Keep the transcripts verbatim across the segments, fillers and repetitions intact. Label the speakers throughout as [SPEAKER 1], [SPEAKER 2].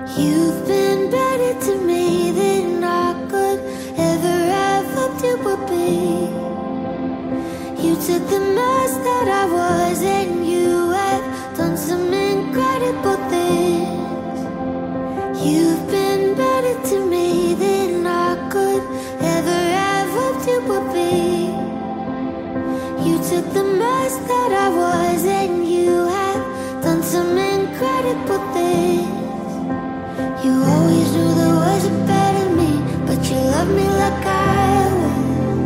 [SPEAKER 1] You've been better to me than I could ever have hoped you would be. You took the mess that I was and you have done some incredible things. You've been better to me than I could ever have hoped you would be. You took the mess that I was and you have done some incredible things. You always knew there was a better me, but you loved me like I was.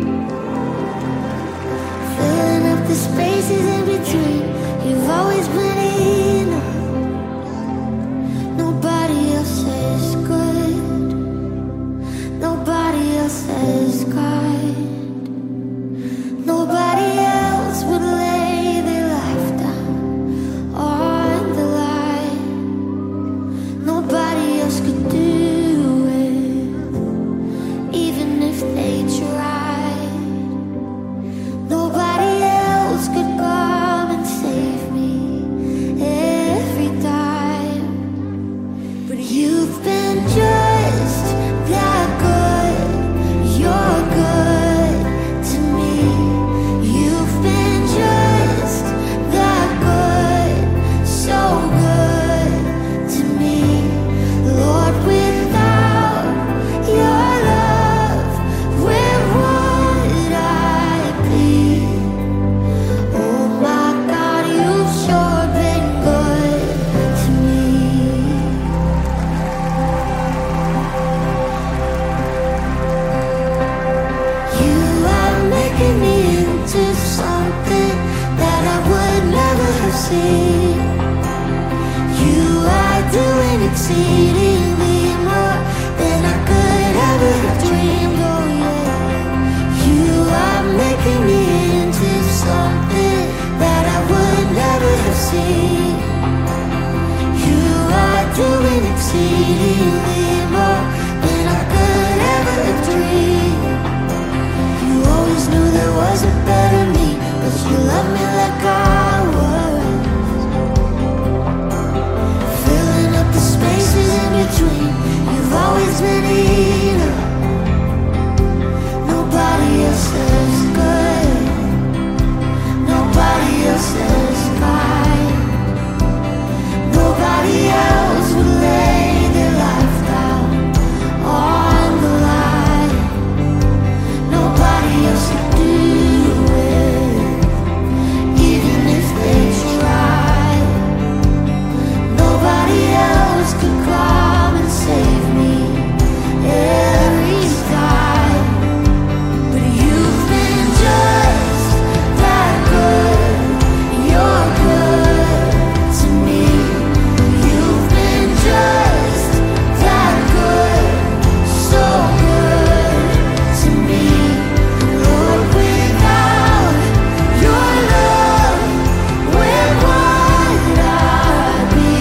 [SPEAKER 1] Filling up the spaces in between. You've always been enough. Nobody else is good. Nobody else is kind. Nobody else would lay their life down on the line. Nobody else could do it, even if they tried. Nobody else could come and save me every time. But you've been just that good. You're good to me. You've been just that good, so good to me. Lord, without your love, where would I be? Oh my God, you've sure been good to me. You are making me into something that I would never have seen. You are doing exceedingly more than I could ever have dreamed. Oh yeah. You are making me into something that I would never have seen. You are doing exceedingly more than I could ever have dreamed. You always knew there was a better me, but you loved me like I was. Filling up the spaces in between. You've always been enough. Nobody else is good. Nobody else is kind. Nobody else would lay their life down on the line. Nobody else could do it, even if they tried. Nobody else could come and save me every time. But you've been just that good. You're good to me. You've been just that good, so good to me. Lord, without your love, where would I be?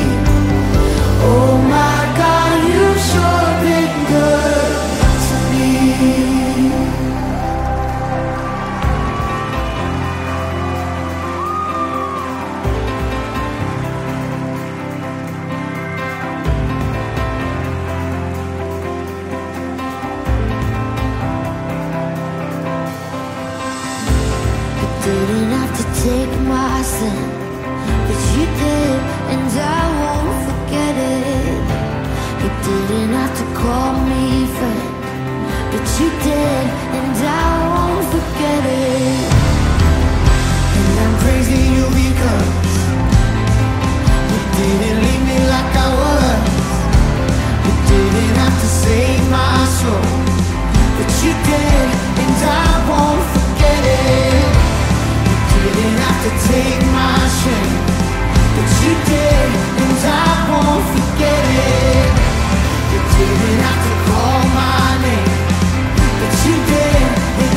[SPEAKER 1] Oh my God, you've sure been good to me. You didn't have to take my sin, but you did, and I won't forget it. You didn't have to call me friend, but you did, and I won't forget it. And I'm praising you because you didn't leave me like I was. You didn't have to save my soul, but you did, and I won't forget it. You didn't have to take my shame, but you did, and I won't forget it. You didn't have to call my name, but you did, and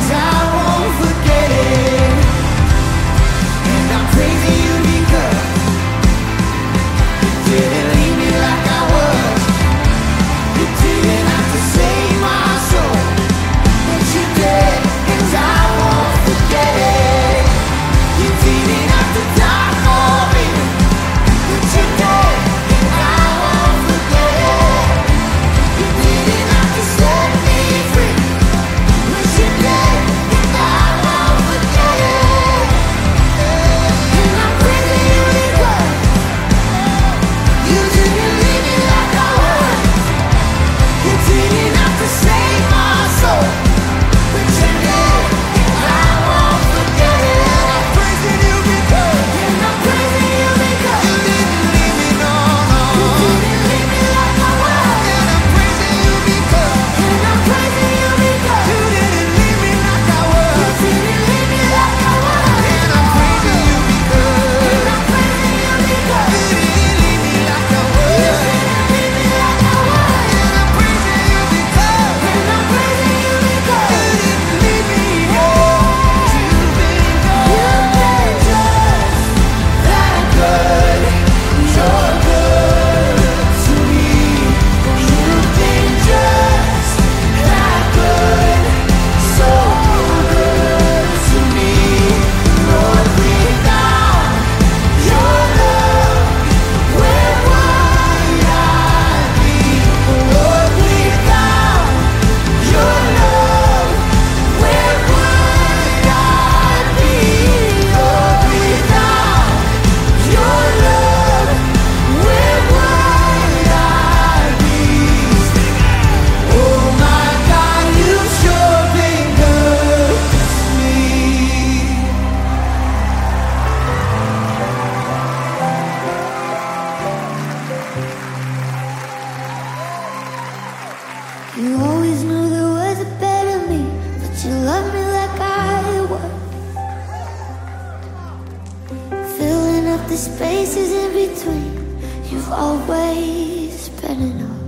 [SPEAKER 1] the spaces in between, you've always been enough.